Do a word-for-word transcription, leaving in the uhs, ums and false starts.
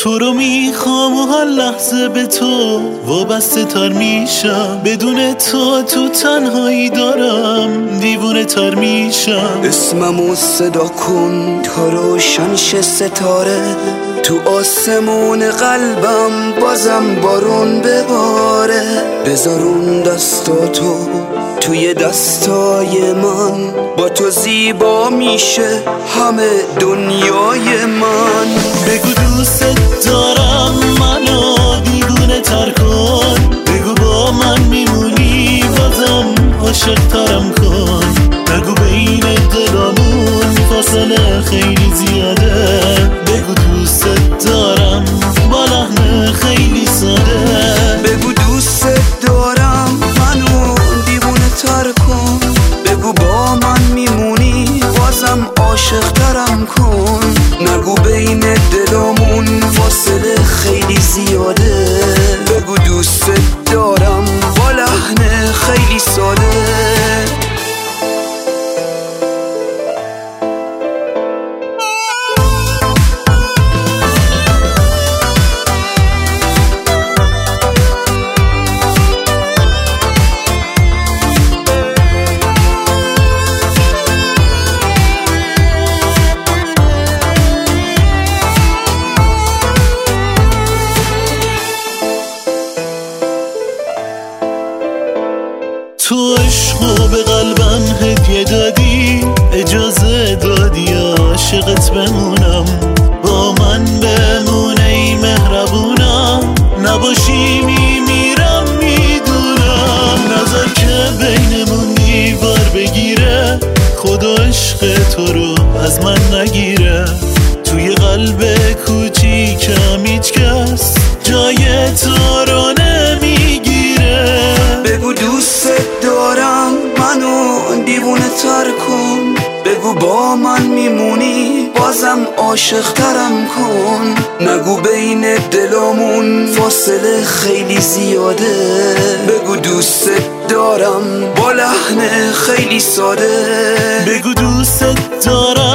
تو رو میخوام و هر لحظه به تو وابسته تر میشم، بدون تو تو تنهایی دارم دیوونه تر میشم. اسممو صدا کن تا روشن شه ستاره، تو آسمون قلبم بازم بارون بباره. بذارون دستاتو توی دستای من، با تو زیبا میشه همه دنیای من. بگو دوست دارم منو دیوونه تر کن، بگو با من میمونی بازم عاشق ترم کن. بگو بین دلامون فاصله خیلی زیاده، بگو دوست دارم با لحن خیلی ساده. بگو دوست دارم منو دیوونه تر کن، بگو با من میمونی بازم عاشق ترم کن. نگو بین دلامون فاصله خیلی زیاده، بگو دوست دارم با لحن خیلی ساده. تو عشقو به قلبم هدیه دادی، اجازه دادی عاشقت بمونم. با من بمون ای مهربونم، نباشی میمیرم میدونم. نظر که بینمون دیوار بگیره، خدا عشق تو رو از من نگیره. توی قلب کوچیکم هیچ کس جای تو رو نمیگیره. بگو دوست دارم منو دیوونه تر کن، بگو با من میمونی بازم عاشق ترم کن. نگو بین دلامون فاصله خیلی زیاده، بگو دوست دارم با لحن خیلی ساده. بگو دوست دارم